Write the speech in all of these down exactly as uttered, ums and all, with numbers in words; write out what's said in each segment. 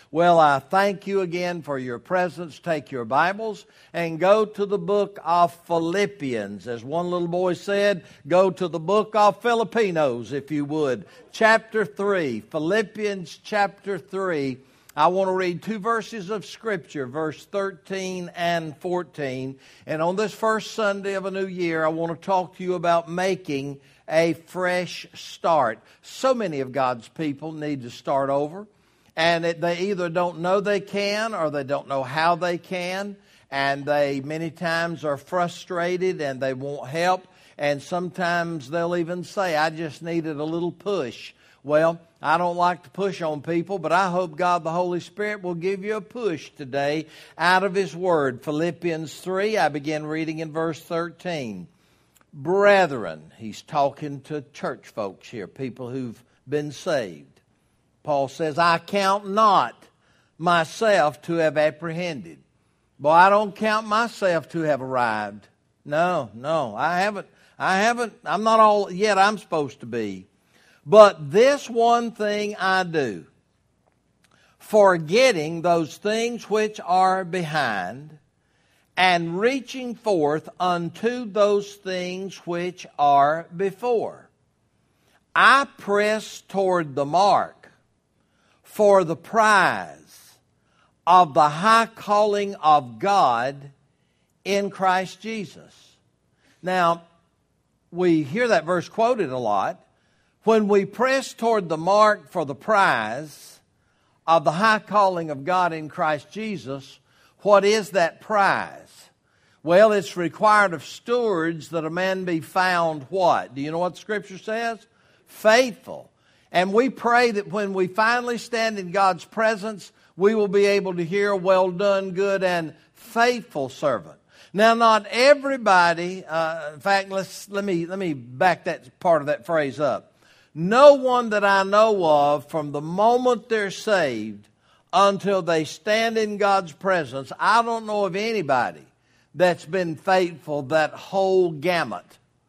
Well, I thank you again for your presence. Take your Bibles and go to the book of Philippians. As one little boy said, go to the book of Filipinos, if you would. Chapter three, Philippians chapter three. I want to read two verses of Scripture, verse thirteen and fourteen. And on this first Sunday of a new year, I want to talk to you about making a fresh start. So many of God's people need to start over. And it, they either don't know they can or they don't know how they can. And they many times are frustrated and they won't help. And sometimes they'll even say, I just needed a little push. Well, I don't like to push on people, but I hope God the Holy Spirit will give you a push today out of His Word. Philippians three, I begin reading in verse thirteen. Brethren, he's talking to church folks here, people who've been saved. Paul says, I count not myself to have apprehended. Boy, I don't count myself to have arrived. No, no, I haven't. I haven't. I'm not all yet I'm supposed to be. But this one thing I do, forgetting those things which are behind, and reaching forth unto those things which are before. I press toward the mark for the prize of the high calling of God in Christ Jesus. Now, we hear that verse quoted a lot. When we press toward the mark for the prize of the high calling of God in Christ Jesus, what is that prize? Well, it's required of stewards that a man be found what? Do you know what the Scripture says? Faithful. And we pray that when we finally stand in God's presence, we will be able to hear, well done, good and faithful servant. Now, not everybody, uh, in fact, let's, let me, let me back that part of that phrase up. No one that I know of from the moment they're saved until they stand in God's presence, I don't know of anybody that's been faithful that whole gamut,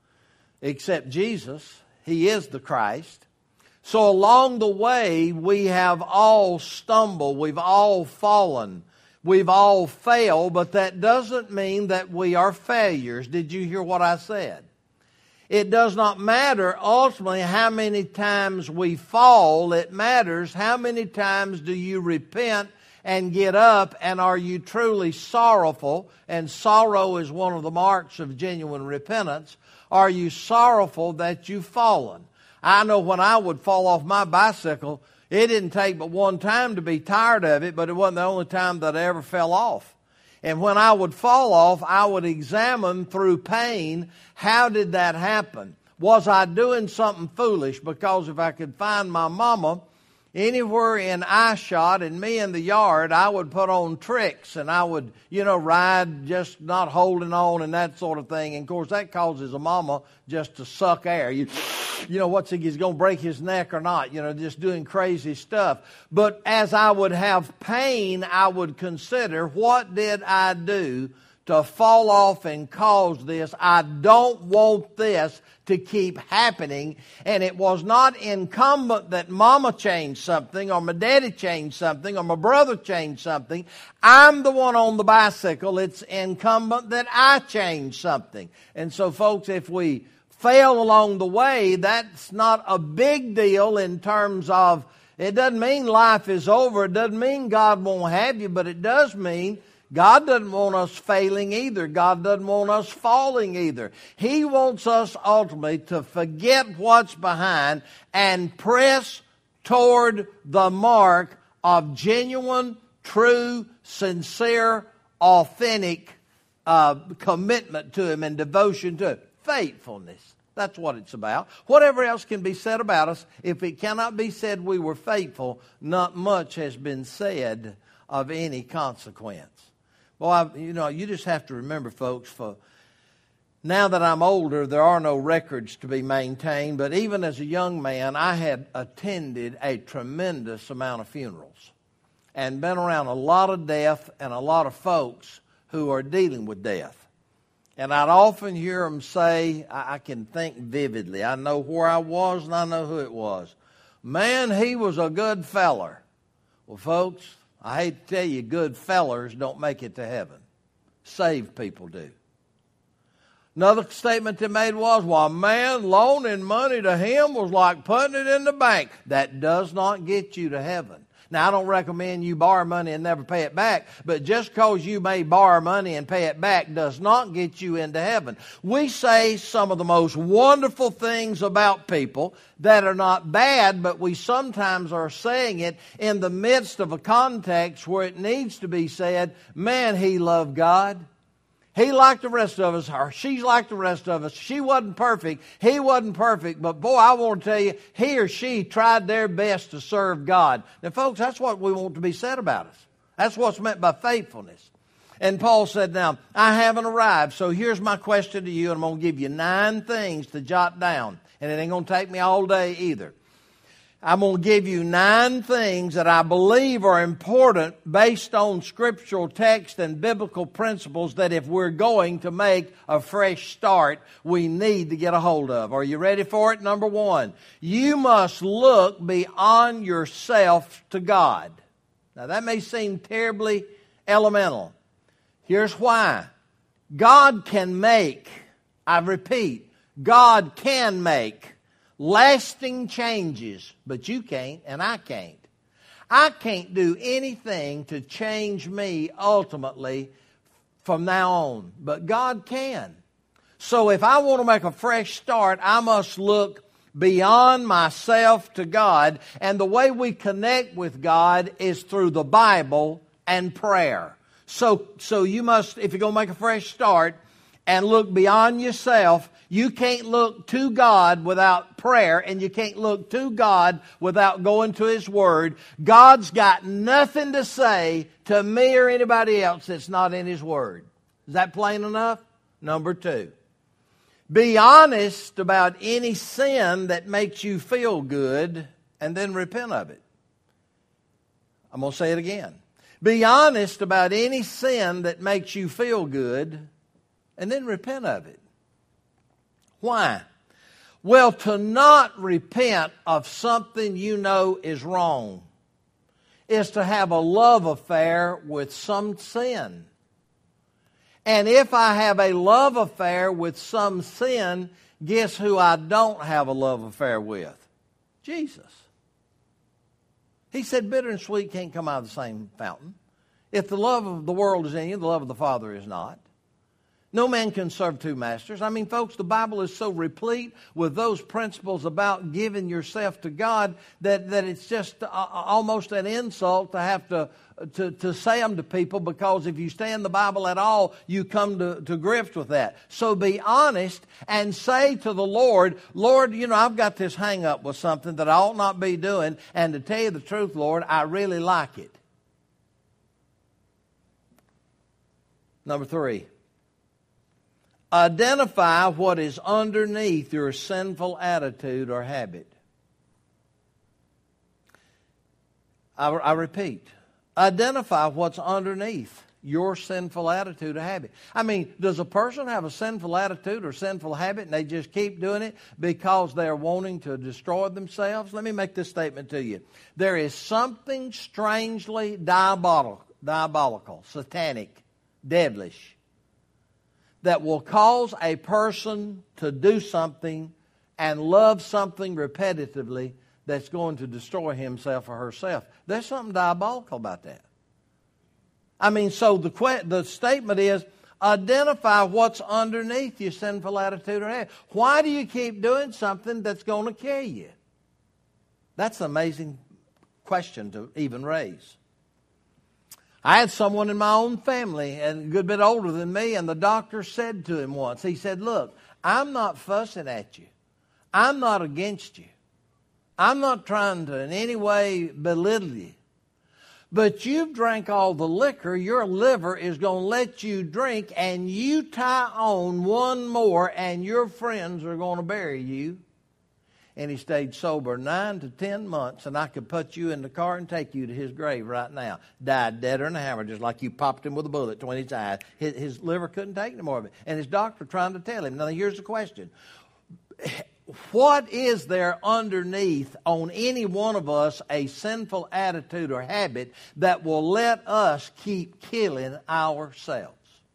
except Jesus. He is the Christ. So along the way, we have all stumbled, we've all fallen, we've all failed, but that doesn't mean that we are failures. Did you hear what I said? It does not matter ultimately how many times we fall. It matters how many times do you repent and get up, and are you truly sorrowful? And sorrow is one of the marks of genuine repentance. Are you sorrowful that you've fallen? I know when I would fall off my bicycle, it didn't take but one time to be tired of it, but it wasn't the only time that I ever fell off. And when I would fall off, I would examine through pain, how did that happen? Was I doing something foolish? Because if I could find my mama anywhere in eyeshot and me in the yard, I would put on tricks and I would, you know, ride just not holding on and that sort of thing. And of course, that causes a mama just to suck air. You, you know, what's he, he's going to break his neck or not, you know, just doing crazy stuff. But as I would have pain, I would consider, what did I do to fall off and cause this? I don't want this to keep happening. And it was not incumbent that mama changed something or my daddy changed something or my brother changed something. I'm the one on the bicycle. It's incumbent that I change something. And so folks, if we fail along the way, that's not a big deal in terms of, it doesn't mean life is over. It doesn't mean God won't have you, but it does mean God doesn't want us failing either. God doesn't want us falling either. He wants us ultimately to forget what's behind and press toward the mark of genuine, true, sincere, authentic uh, commitment to Him and devotion to Him. Faithfulness. That's what it's about. Whatever else can be said about us, if it cannot be said we were faithful, not much has been said of any consequence. Well, I, you know, you just have to remember, folks, for now that I'm older, there are no records to be maintained. But even as a young man, I had attended a tremendous amount of funerals and been around a lot of death and a lot of folks who are dealing with death. And I'd often hear them say, I, I can think vividly. I know where I was and I know who it was. Man, he was a good feller. Well, folks, I hate to tell you, good fellers don't make it to heaven. Saved people do. Another statement they made was, well, man, loaning money to him was like putting it in the bank. That does not get you to heaven. Now, I don't recommend you borrow money and never pay it back, but just because you may borrow money and pay it back does not get you into heaven. We say some of the most wonderful things about people that are not bad, but we sometimes are saying it in the midst of a context where it needs to be said, man, he loved God. He like the rest of us, or she's like the rest of us. She wasn't perfect. He wasn't perfect. But boy, I want to tell you, he or she tried their best to serve God. Now, folks, that's what we want to be said about us. That's what's meant by faithfulness. And Paul said, now, I haven't arrived. So here's my question to you, and I'm going to give you nine things to jot down. And it ain't going to take me all day either. I'm going to give you nine things that I believe are important based on scriptural text and biblical principles that if we're going to make a fresh start, we need to get a hold of. Are you ready for it? Number one, you must look beyond yourself to God. Now that may seem terribly elemental. Here's why. God can make, I repeat, God can make lasting changes, but you can't and I can't. I can't do anything to change me ultimately from now on, but God can. So if I want to make a fresh start, I must look beyond myself to God, and the way we connect with God is through the Bible and prayer. So, so you must, if you're going to make a fresh start and look beyond yourself, you can't look to God without prayer, and you can't look to God without going to His Word. God's got nothing to say to me or anybody else that's not in His Word. Is that plain enough? Number two, be honest about any sin that makes you feel good and then repent of it. I'm going to say it again. Be honest about any sin that makes you feel good and then repent of it. Why? Well, to not repent of something you know is wrong is to have a love affair with some sin. And if I have a love affair with some sin, guess who I don't have a love affair with? Jesus. He said bitter and sweet can't come out of the same fountain. If the love of the world is in you, the love of the Father is not. No man can serve two masters. I mean, folks, the Bible is so replete with those principles about giving yourself to God that, that it's just uh, almost an insult to have to, to, to say them to people, because if you stay in the Bible at all, you come to, to grips with that. So be honest and say to the Lord, Lord, you know, I've got this hang up with something that I ought not be doing, and to tell you the truth, Lord, I really like it. Number three. Identify what is underneath your sinful attitude or habit. I, I repeat, identify what's underneath your sinful attitude or habit. I mean, does a person have a sinful attitude or sinful habit and they just keep doing it because they're wanting to destroy themselves? Let me make this statement to you. There is something strangely diabolical, diabolical, satanic, devilish, that will cause a person to do something and love something repetitively that's going to destroy himself or herself. There's something diabolical about that. I mean, so the que- the statement is, identify what's underneath your sinful attitude or habit. Why do you keep doing something that's going to kill you? That's an amazing question to even raise. I had someone in my own family, and a good bit older than me, and the doctor said to him once, he said, look, I'm not fussing at you. I'm not against you. I'm not trying to in any way belittle you. But you've drank all the liquor, your liver is going to let you drink, and you tie on one more, and your friends are going to bury you. And he stayed sober nine to ten months, and I could put you in the car and take you to his grave right now. Died deader than a hammer, just like you popped him with a bullet between his eyes. His, his liver couldn't take any more of it. And his doctor trying to tell him. Now, here's the question. what is there underneath on any one of us a sinful attitude or habit that will let us keep killing ourselves?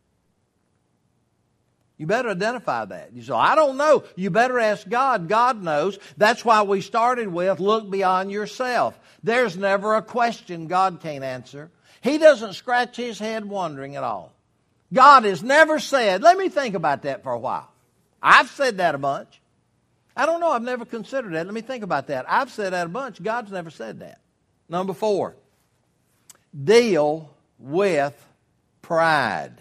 You better identify that. You say, I don't know. You better ask God. God knows. That's why we started with look beyond yourself. There's never a question God can't answer. He doesn't scratch his head wondering at all. God has never said, let me think about that for a while. I've said that a bunch. I don't know. I've never considered that. Let me think about that. I've said that a bunch. God's never said that. Number four, deal with pride.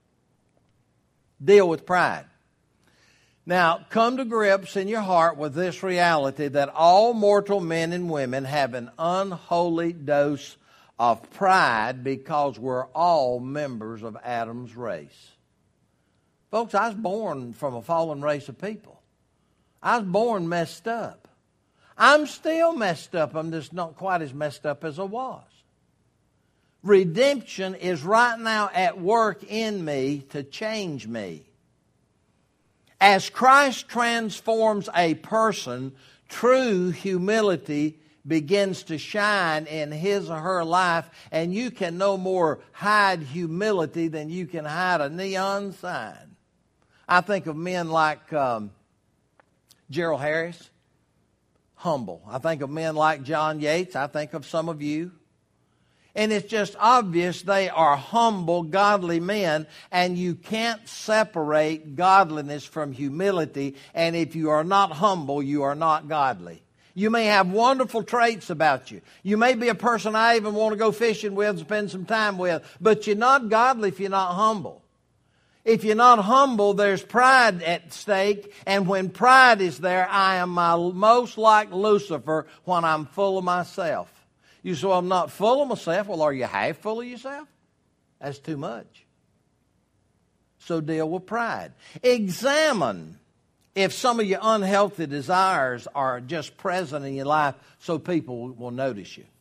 Deal with pride. Now, come to grips in your heart with this reality that all mortal men and women have an unholy dose of pride because we're all members of Adam's race. Folks, I was born from a fallen race of people. I was born messed up. I'm still messed up. I'm just not quite as messed up as I was. Redemption is right now at work in me to change me. As Christ transforms a person, true humility begins to shine in his or her life, and you can no more hide humility than you can hide a neon sign. I think of men like um, Gerald Harris, humble. I think of men like John Yates. I think of some of you. And it's just obvious they are humble, godly men, and you can't separate godliness from humility. And if you are not humble, you are not godly. You may have wonderful traits about you. You may be a person I even want to go fishing with and spend some time with, but you're not godly if you're not humble. If you're not humble, there's pride at stake, and when pride is there, I am my most like Lucifer when I'm full of myself. You say, well, I'm not full of myself. Well, are you half full of yourself? That's too much. So deal with pride. Examine if some of your unhealthy desires are just present in your life so people will notice you.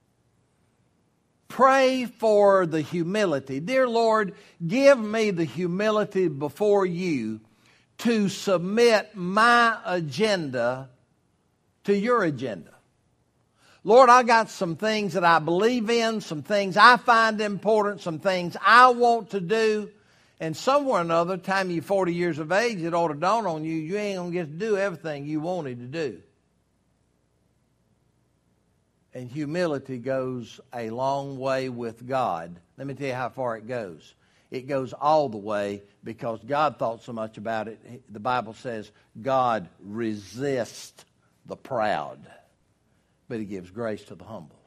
Pray for the humility. Dear Lord, give me the humility before you to submit my agenda to your agenda. Lord, I got some things that I believe in, some things I find important, some things I want to do. And somewhere or another, time you're forty years of age, it ought to dawn on you, you ain't going to get to do everything you wanted to do. And humility goes a long way with God. Let me tell you how far it goes. It goes all the way because God thought so much about it. The Bible says God resists the proud, but he gives grace to the humble.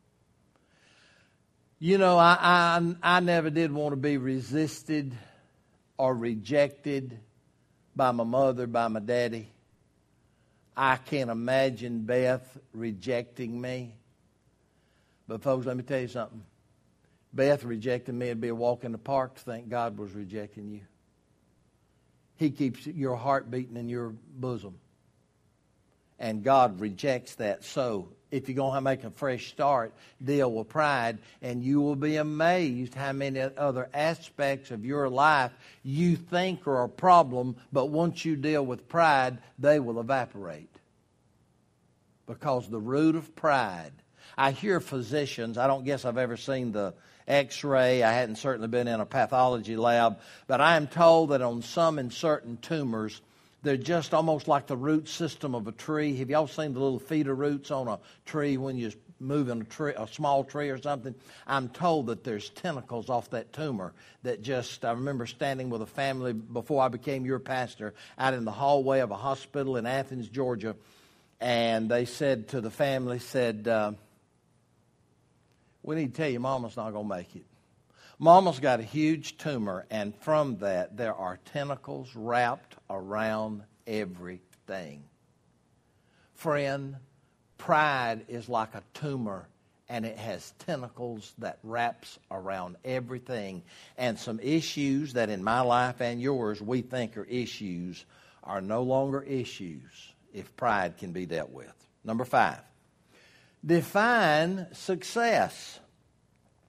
You know, I, I, I never did want to be resisted or rejected by my mother, by my daddy. I can't imagine Beth rejecting me. But folks, let me tell you something. Beth rejecting me would be a walk in the park to think God was rejecting you. He keeps your heart beating in your bosom. And God rejects that. So if you're going to make a fresh start, deal with pride, and you will be amazed how many other aspects of your life you think are a problem, but once you deal with pride, they will evaporate. Because the root of pride, I hear physicians, I don't guess I've ever seen the x-ray, I hadn't certainly been in a pathology lab, but I am told that on some and certain tumors, they're just almost like the root system of a tree. Have y'all seen the little feeder roots on a tree when you're moving a, tree, a small tree or something? I'm told that there's tentacles off that tumor that just, I remember standing with a family before I became your pastor out in the hallway of a hospital in Athens, Georgia, and they said to the family, said, uh, we need to tell you Mama's not going to make it. Mama's got a huge tumor, and from that, there are tentacles wrapped around everything. Friend, pride is like a tumor, and it has tentacles that wraps around everything. And some issues that in my life and yours we think are issues are no longer issues if pride can be dealt with. Number five, define success.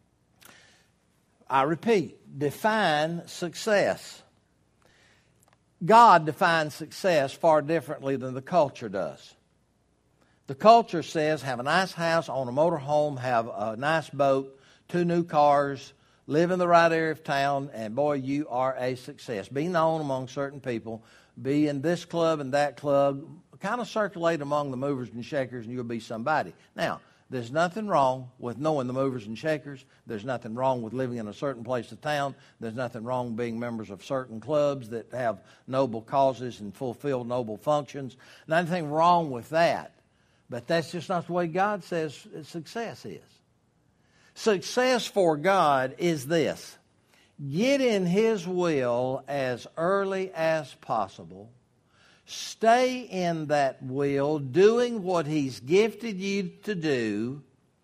I repeat, define success. God defines success far differently than the culture does. The culture says have a nice house, own a motor home, have a nice boat, two new cars, live in the right area of town, and boy, you are a success. Be known among certain people. Be in this club and that club. Kind of circulate among the movers and shakers, and you'll be somebody. Now, there's nothing wrong with knowing the movers and shakers. There's nothing wrong with living in a certain place of town. There's nothing wrong with being members of certain clubs that have noble causes and fulfill noble functions. Nothing wrong with that. But that's just not the way God says success is. Success for God is this: get in His will as early as possible. Stay in that will, doing what He's gifted you to do,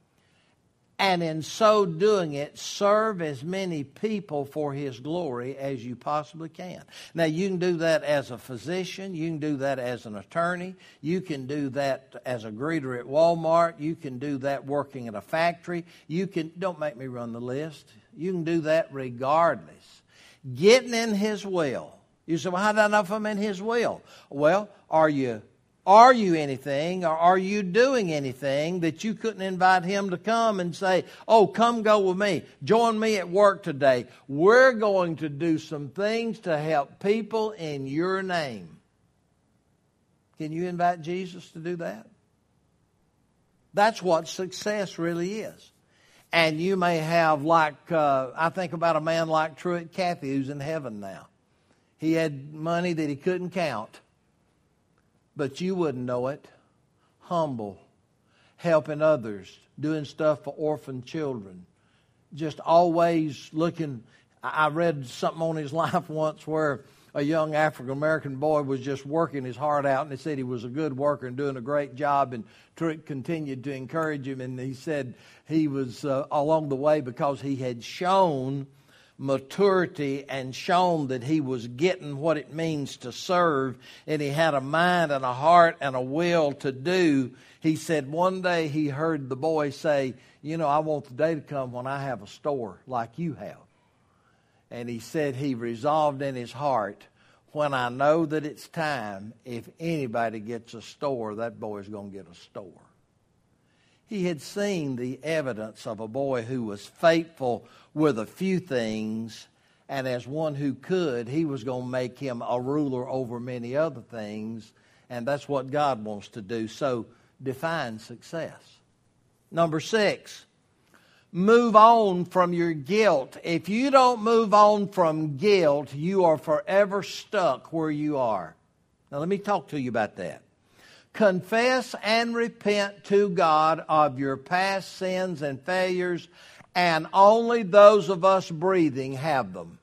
and in so doing it, serve as many people for His glory as you possibly can. Now, you can do that as a physician. You can do that as an attorney. You can do that as a greeter at Walmart. You can do that working at a factory. You can, don't make me run the list. You can do that regardless. Getting in His will. You say, well, how do I know if I'm in His will? Well, are you Are you anything, or are you doing anything that you couldn't invite Him to come and say, oh, come go with me. Join me at work today. We're going to do some things to help people in your name. Can you invite Jesus to do that? That's what success really is. And you may have, like, uh, I think about a man like Truett Cathy, who's in heaven now. He had money that he couldn't count. But you wouldn't know it. Humble, helping others, doing stuff for orphan children. Just always looking. I read something on his life once where a young African-American boy was just working his heart out, and they said he was a good worker and doing a great job, and Truett continued to encourage him, and he said he was uh, along the way because he had shown maturity and shown that he was getting what it means to serve, and he had a mind and a heart and a will to do. He said one day he heard the boy say, you know, I want the day to come when I have a store like you have. And he said he resolved in his heart, when I know that it's time, if anybody gets a store, that boy's going to get a store. He had seen the evidence of a boy who was faithful with a few things, and as one who could, he was going to make him a ruler over many other things, and that's what God wants to do. So define success. Number six, move on from your guilt. If you don't move on from guilt, you are forever stuck where you are. Now let me talk to you about that. Confess and repent to God of your past sins and failures, and only those of us breathing have them.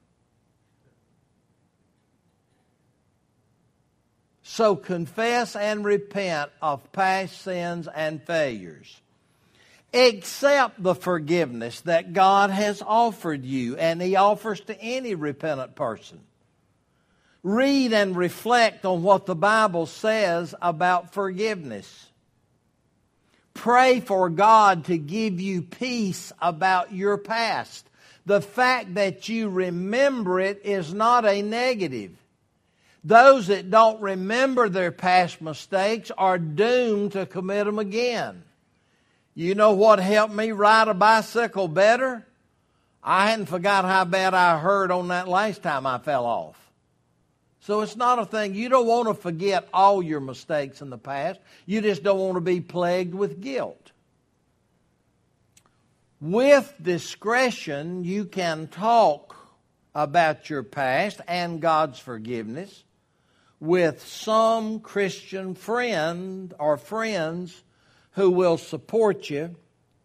So confess and repent of past sins and failures. Accept the forgiveness that God has offered you, and He offers to any repentant person. Read and reflect on what the Bible says about forgiveness. Pray for God to give you peace about your past. The fact that you remember it is not a negative. Those that don't remember their past mistakes are doomed to commit them again. You know what helped me ride a bicycle better? I hadn't forgot how bad I hurt on that last time I fell off. So it's not a thing. You don't want to forget all your mistakes in the past. You just don't want to be plagued with guilt. With discretion, you can talk about your past and God's forgiveness with some Christian friend or friends who will support you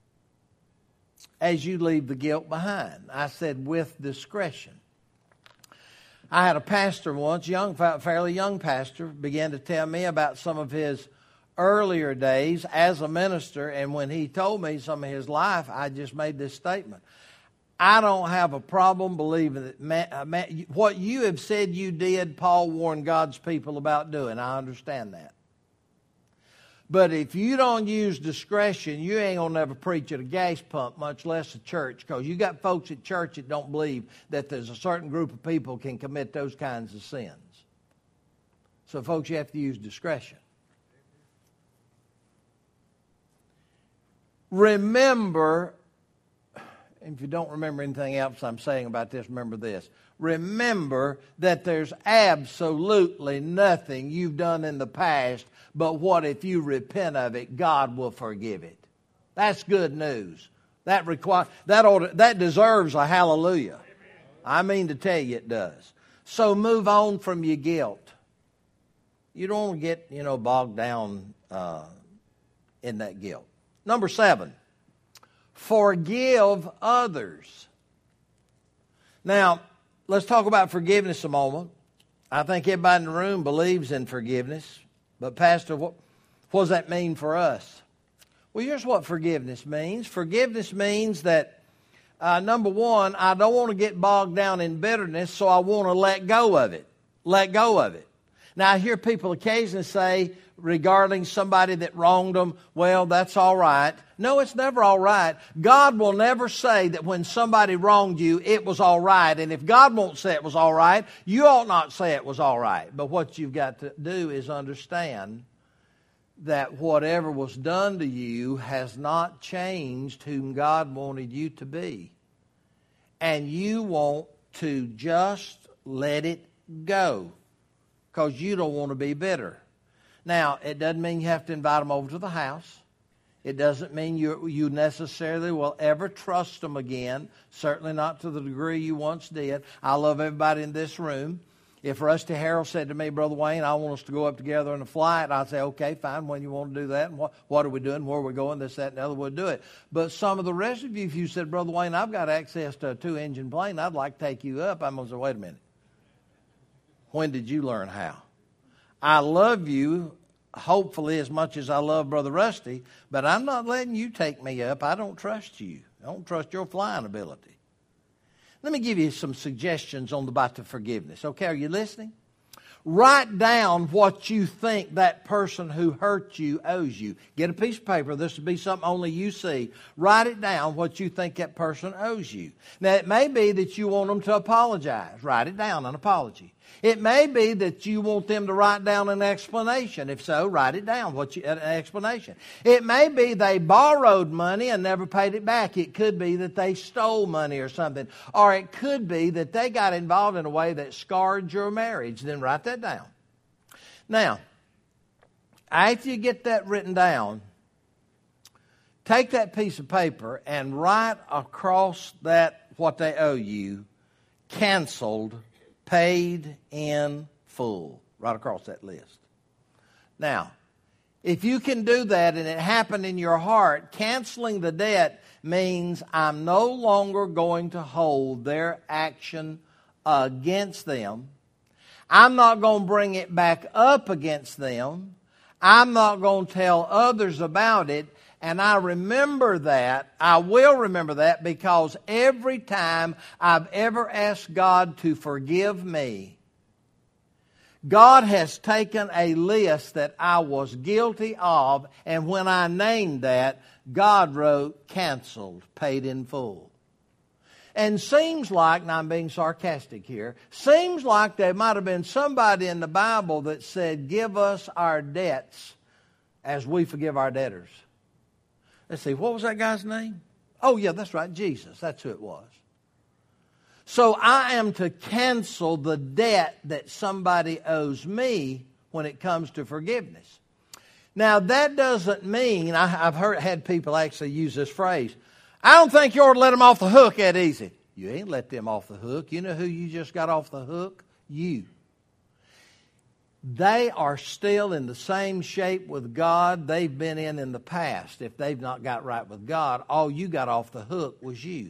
as you leave the guilt behind. I said with discretion. I had a pastor once, young, fairly young pastor, began to tell me about some of his earlier days as a minister, and when he told me some of his life, I just made this statement. I don't have a problem believing that man, uh, man, what you have said you did, Paul warned God's people about doing. I understand that. But if you don't use discretion, you ain't going to never preach at a gas pump, much less a church, because you got folks at church that don't believe that there's a certain group of people can commit those kinds of sins. So, folks, you have to use discretion. Remember, if you don't remember anything else I'm saying about this, remember this. Remember that there's absolutely nothing you've done in the past, but what if you repent of it, God will forgive it. That's good news. That require, that ought to, that deserves a hallelujah. I mean to tell you it does. So move on from your guilt. You don't want to get, you know, bogged down uh, in that guilt. Number seven, forgive others. Now, let's talk about forgiveness a moment. I think everybody in the room believes in forgiveness. But Pastor, what, what does that mean for us? Well, here's what forgiveness means. Forgiveness means that, uh, number one, I don't want to get bogged down in bitterness, so I want to let go of it. Let go of it. Now, I hear people occasionally say regarding somebody that wronged them, well, that's all right. No, it's never all right. God will never say that when somebody wronged you, it was all right. And if God won't say it was all right, you ought not say it was all right. But what you've got to do is understand that whatever was done to you has not changed whom God wanted you to be. And you want to just let it go because you don't want to be bitter. Now, it doesn't mean you have to invite them over to the house. It doesn't mean you you necessarily will ever trust them again, certainly not to the degree you once did. I love everybody in this room. If Rusty Harrell said to me, Brother Wayne, I want us to go up together on a flight, I'd say, okay, fine, when you want to do that, and what, what are we doing, where are we going, this, that, and the other, we'll do it. But some of the rest of you, if you said, Brother Wayne, I've got access to a two-engine plane, I'd like to take you up, I'm going to say, wait a minute. When did you learn how? I love you, hopefully, as much as I love Brother Rusty, but I'm not letting you take me up. I don't trust you. I don't trust your flying ability. Let me give you some suggestions on the about of forgiveness. Okay, are you listening? Write down what you think that person who hurt you owes you. Get a piece of paper. This will be something only you see. Write it down what you think that person owes you. Now, it may be that you want them to apologize. Write it down, an apology. It may be that you want them to write down an explanation. If so, write it down, what you, an explanation. It may be they borrowed money and never paid it back. It could be that they stole money or something. Or it could be that they got involved in a way that scarred your marriage. Then write that down. Now, after you get that written down, take that piece of paper and write across that what they owe you, canceled, paid in full, right across that list. Now, if you can do that and it happened in your heart, canceling the debt means I'm no longer going to hold their action against them. I'm not going to bring it back up against them. I'm not going to tell others about it. And I remember that, I will remember that, because every time I've ever asked God to forgive me, God has taken a list that I was guilty of, and when I named that, God wrote, canceled, paid in full. And seems like, and I'm being sarcastic here, seems like there might have been somebody in the Bible that said, give us our debts as we forgive our debtors. Let's see, what was that guy's name? Oh, yeah, that's right, Jesus. That's who it was. So I am to cancel the debt that somebody owes me when it comes to forgiveness. Now, that doesn't mean, I, I've heard had people actually use this phrase, I don't think you ought to let them off the hook that easy. You ain't let them off the hook. You know who you just got off the hook? You. They are still in the same shape with God they've been in in the past. If they've not got right with God, all you got off the hook was you.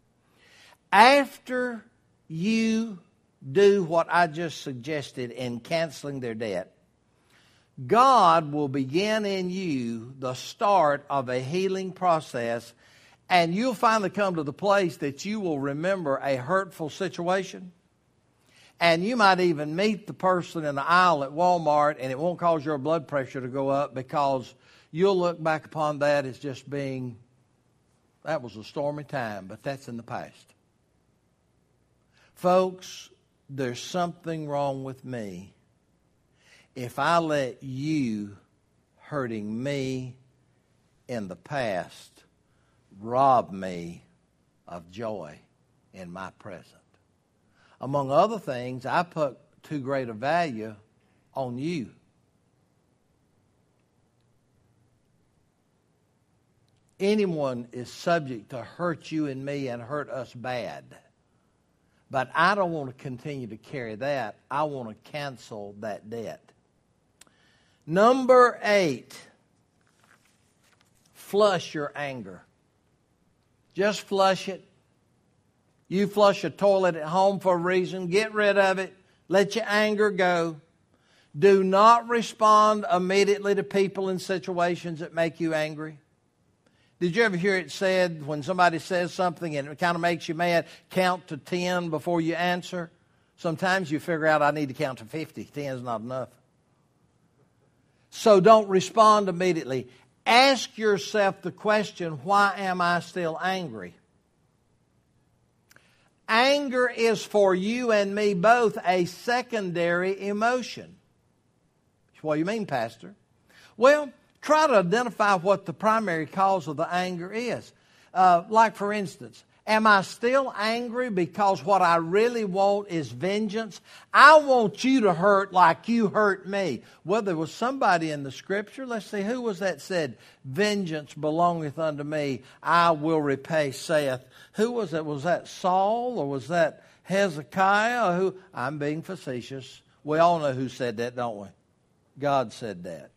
After you do what I just suggested in canceling their debt, God will begin in you the start of a healing process, and you'll finally come to the place that you will remember a hurtful situation. And you might even meet the person in the aisle at Walmart, and it won't cause your blood pressure to go up, because you'll look back upon that as just being, that was a stormy time, but that's in the past. Folks, there's something wrong with me if I let you hurting me in the past rob me of joy in my present. Among other things, I put too great a value on you. Anyone is subject to hurt you and me and hurt us bad. But I don't want to continue to carry that. I want to cancel that debt. Number eight, flush your anger. Just flush it. You flush a toilet at home for a reason. Get rid of it. Let your anger go. Do not respond immediately to people in situations that make you angry. Did you ever hear it said when somebody says something and it kind of makes you mad, count to ten before you answer? Sometimes you figure out I need to count to fifty. ten is not enough. So don't respond immediately. Ask yourself the question, why am I still angry? Anger is for you and me both a secondary emotion. What do you mean, Pastor? Well, try to identify what the primary cause of the anger is. Uh, like, for instance, am I still angry because what I really want is vengeance? I want you to hurt like you hurt me. Well, there was somebody in the Scripture. Let's see, who was that said, vengeance belongeth unto me, I will repay, saith. Who was that? Was that Saul or was that Hezekiah? Or who? I'm being facetious. We all know who said that, don't we? God said that.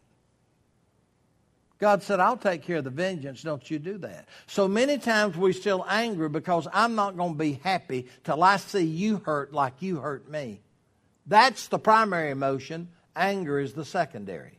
God said, I'll take care of the vengeance. Don't you do that. So many times we're still angry because I'm not going to be happy till I see you hurt like you hurt me. That's the primary emotion. Anger is the secondary.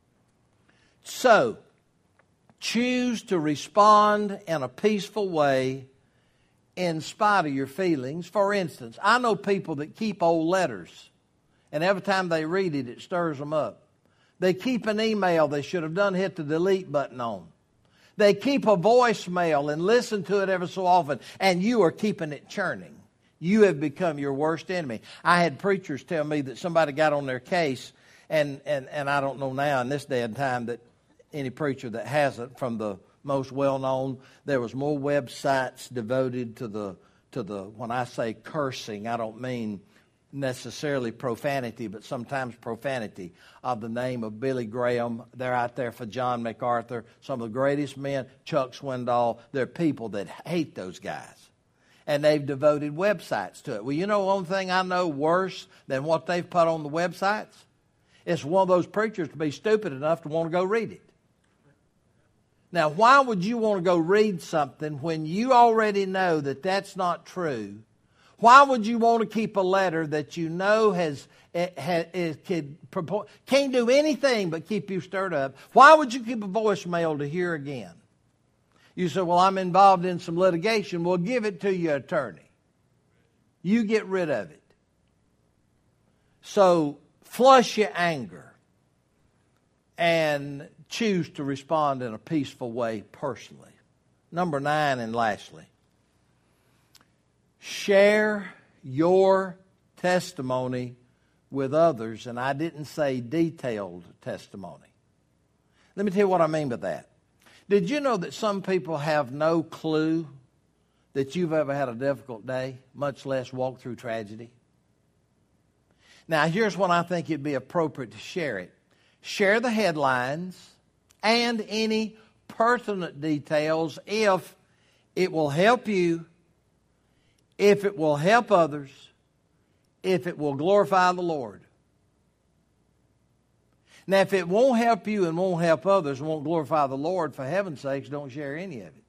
So, choose to respond in a peaceful way in spite of your feelings. For instance, I know people that keep old letters, and every time they read it, it stirs them up. They keep an email they should have done hit the delete button on. They keep a voicemail and listen to it every so often, and you are keeping it churning. You have become your worst enemy. I had preachers tell me that somebody got on their case, and, and, and I don't know now in this day and time that any preacher that hasn't, from the most well-known, there was more websites devoted to the, to the, when I say cursing, I don't mean necessarily profanity, but sometimes profanity, of the name of Billy Graham. They're out there for John MacArthur, some of the greatest men, Chuck Swindoll. They're people that hate those guys. And they've devoted websites to it. Well, you know one thing I know worse than what they've put on the websites? It's one of those preachers to be stupid enough to want to go read it. Now, why would you want to go read something when you already know that that's not true? Why would you want to keep a letter that you know has, has, has can, can't do anything but keep you stirred up? Why would you keep a voicemail to hear again? You say, well, I'm involved in some litigation. Well, give it to your attorney. You get rid of it. So flush your anger and choose to respond in a peaceful way personally. Number nine, and lastly, share your testimony with others. And I didn't say detailed testimony. Let me tell you what I mean by that. Did you know that some people have no clue that you've ever had a difficult day, much less walk through tragedy? Now, here's when I think it'd be appropriate to share it. Share the headlines and any pertinent details if it will help you, if it will help others, if it will glorify the Lord. Now, if it won't help you and won't help others and won't glorify the Lord, for heaven's sakes, don't share any of it.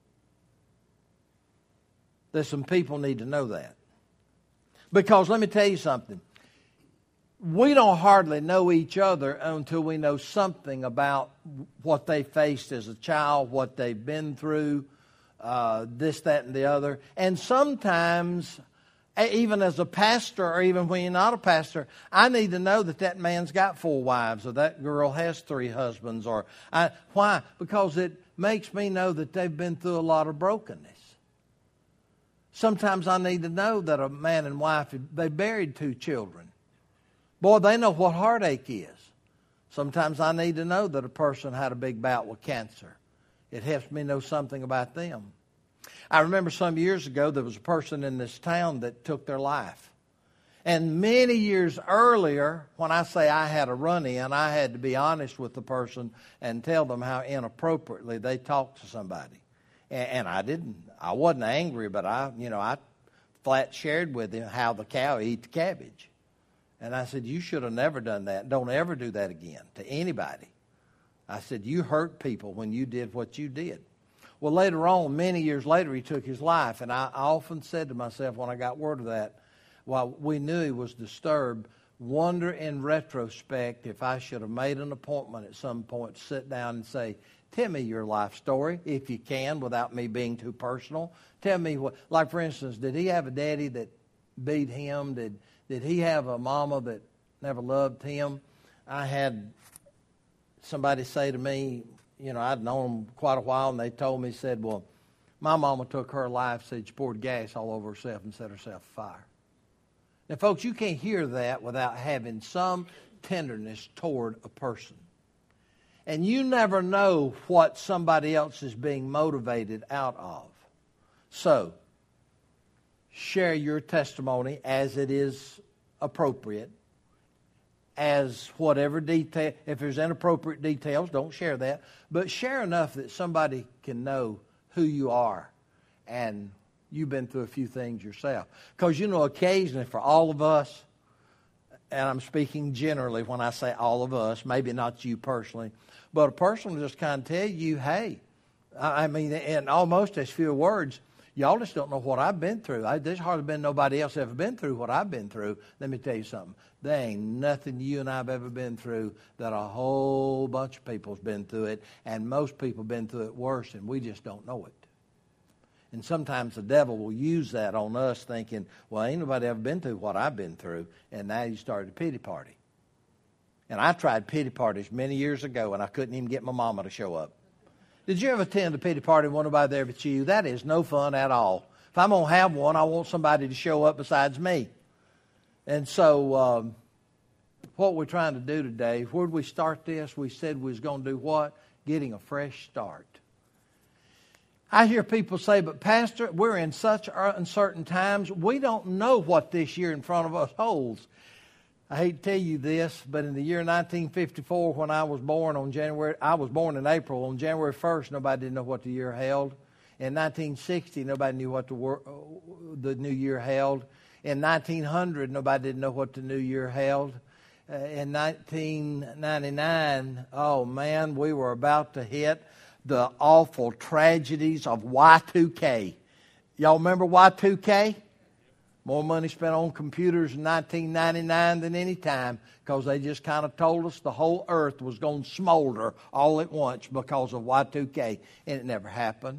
There's some people need to know that. Because let me tell you something. We don't hardly know each other until we know something about what they faced as a child, what they've been through, uh, this, that, and the other. And sometimes, even as a pastor, or even when you're not a pastor, I need to know that that man's got four wives, or that girl has three husbands. Or I, why? Because it makes me know that they've been through a lot of brokenness. Sometimes I need to know that a man and wife, they buried two children. Boy, they know what heartache is. Sometimes I need to know that a person had a big bout with cancer. It helps me know something about them. I remember some years ago there was a person in this town that took their life. And many years earlier, when I say I had a run-in, I had to be honest with the person and tell them how inappropriately they talked to somebody. And, and I didn't, I wasn't angry, but I, you know, I flat shared with him how the cow eat the cabbage. And I said, you should have never done that. Don't ever do that again to anybody. I said, you hurt people when you did what you did. Well, later on, many years later, he took his life. And I, I often said to myself when I got word of that, while we knew he was disturbed, wonder in retrospect if I should have made an appointment at some point to sit down and say, tell me your life story, if you can, without me being too personal. Tell me what, like for instance, did he have a daddy that beat him? Did did he have a mama that never loved him? I had somebody say to me, you know, I'd known them quite a while, and they told me, said, well, my mama took her life, said she poured gas all over herself and set herself afire. Now, folks, you can't hear that without having some tenderness toward a person. And you never know what somebody else is being motivated out of. So, share your testimony as it is appropriate, as whatever detail. If there's inappropriate details, don't share that. But share enough that somebody can know who you are and you've been through a few things yourself. Because, you know, occasionally for all of us, and I'm speaking generally when I say all of us, maybe not you personally, but a person will just kind of tell you, hey, I mean, in almost as few words, y'all just don't know what I've been through. I, there's hardly been nobody else ever been through what I've been through. Let me tell you something. There ain't nothing you and I have ever been through that a whole bunch of people's been through it, and most people have been through it worse, and we just don't know it. And sometimes the devil will use that on us thinking, well, ain't nobody ever been through what I've been through, and now you started a pity party. And I tried pity parties many years ago, and I couldn't even get my mama to show up. Did you ever attend a pity party and want nobody there but you? That is no fun at all. If I'm going to have one, I want somebody to show up besides me. And so um, what we're trying to do today, where did we start this? We said we was going to do what? Getting a fresh start. I hear people say, but Pastor, we're in such uncertain times, we don't know what this year in front of us holds. I hate to tell you this, but in the year nineteen fifty-four, when I was born on January, I was born in April. On January first, nobody didn't know what the year held. In nineteen sixty, nobody knew what the, wor- the new year held. In nineteen hundred, nobody didn't know what the new year held. Uh, in nineteen ninety-nine, oh man, we were about to hit the awful tragedies of Y two K. Y'all remember Y two K? More money spent on computers in nineteen ninety-nine than any time because they just kind of told us the whole earth was going to smolder all at once because of Y two K. And it never happened.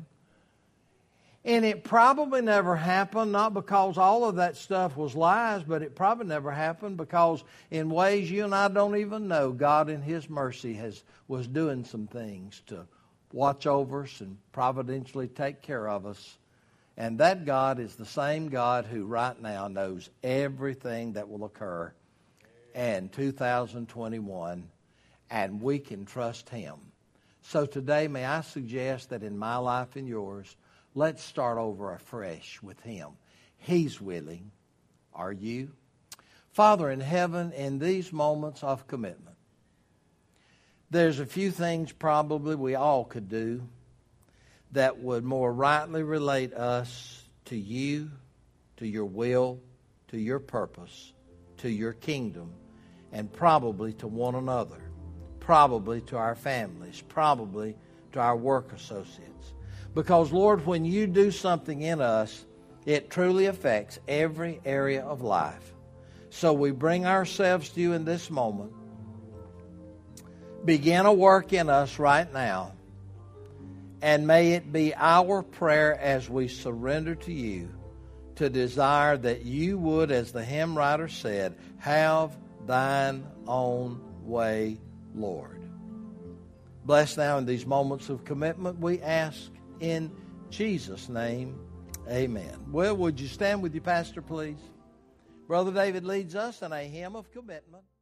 And it probably never happened, not because all of that stuff was lies, but it probably never happened because in ways you and I don't even know, God in His mercy has was doing some things to watch over us and providentially take care of us. And that God is the same God who right now knows everything that will occur in two thousand twenty-one, and we can trust Him. So today, may I suggest that in my life and yours, let's start over afresh with Him. He's willing. Are you? Father in heaven, in these moments of commitment, there's a few things probably we all could do that would more rightly relate us to you, to your will, to your purpose, to your kingdom, and probably to one another, probably to our families, probably to our work associates. Because, Lord, when you do something in us, it truly affects every area of life. So we bring ourselves to you in this moment. Begin a work in us right now. And may it be our prayer as we surrender to you to desire that you would, as the hymn writer said, have thine own way, Lord. Bless now in these moments of commitment, we ask in Jesus' name, amen. Well, would you stand with your pastor, please? Brother David leads us in a hymn of commitment.